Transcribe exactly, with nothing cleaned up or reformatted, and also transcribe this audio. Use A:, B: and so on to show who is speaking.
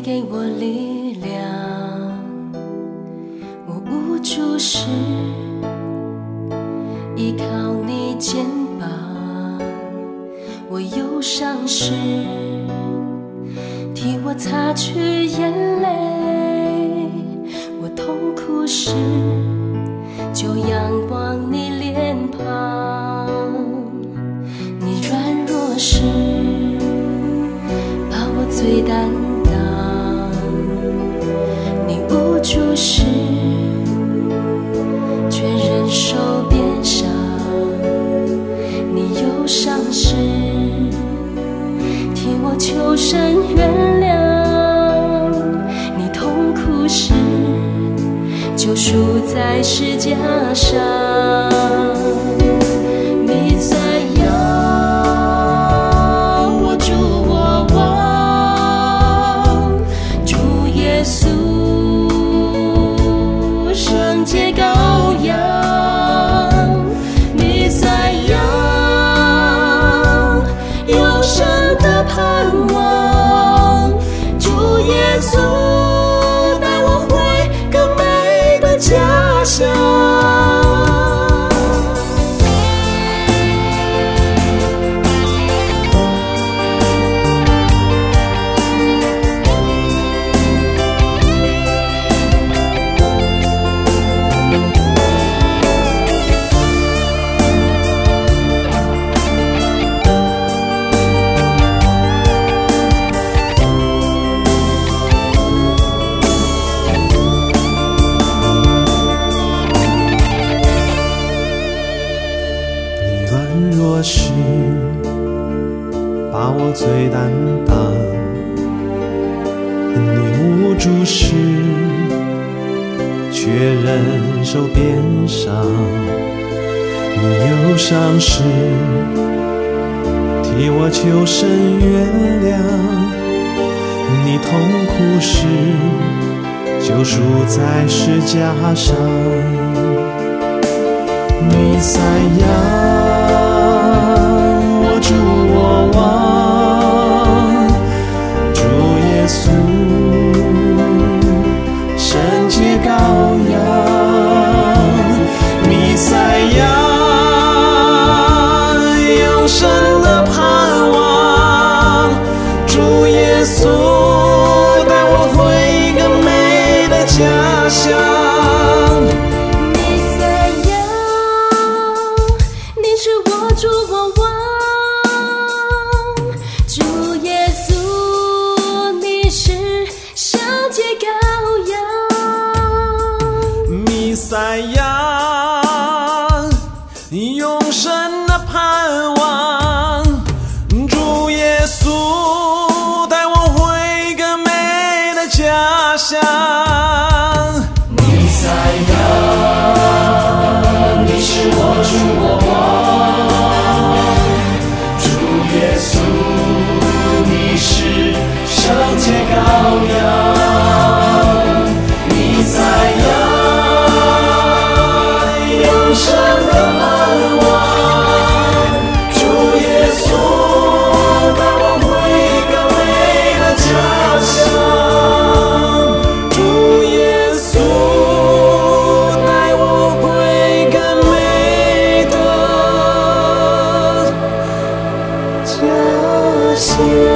A: 给我力量。我无助时依靠你肩膀，我忧伤时替我擦去眼泪，我痛苦时就仰望你脸庞。你软弱时把我最担当，你无助时却忍受悲伤，你忧伤时替我求神原谅，你痛苦时救赎在十架上。弥赛亚，我主我王，主耶稣，圣洁羔羊。弥赛亚，永生的盼望，主耶稣带我回更美的家乡。
B: 若是把我最担当，你无助时却忍受鞭伤，你忧伤时替我求神原谅，你痛苦时救赎在十架上。弥赛亚，我主我王，主耶稣，圣洁羔羊。弥赛亚，永生的盼望，主耶稣带我回更美的家乡。
A: 主我王，主耶稣，你是圣洁羔羊。
B: 弥赛亚，永生的盼望，主耶稣带我回更美的家乡。
A: 弥赛亚，你是我主我王。圣洁羔羊，弥赛亚，永生的盼望，主耶稣带我回更美的家乡，主耶稣带我回更美的家乡。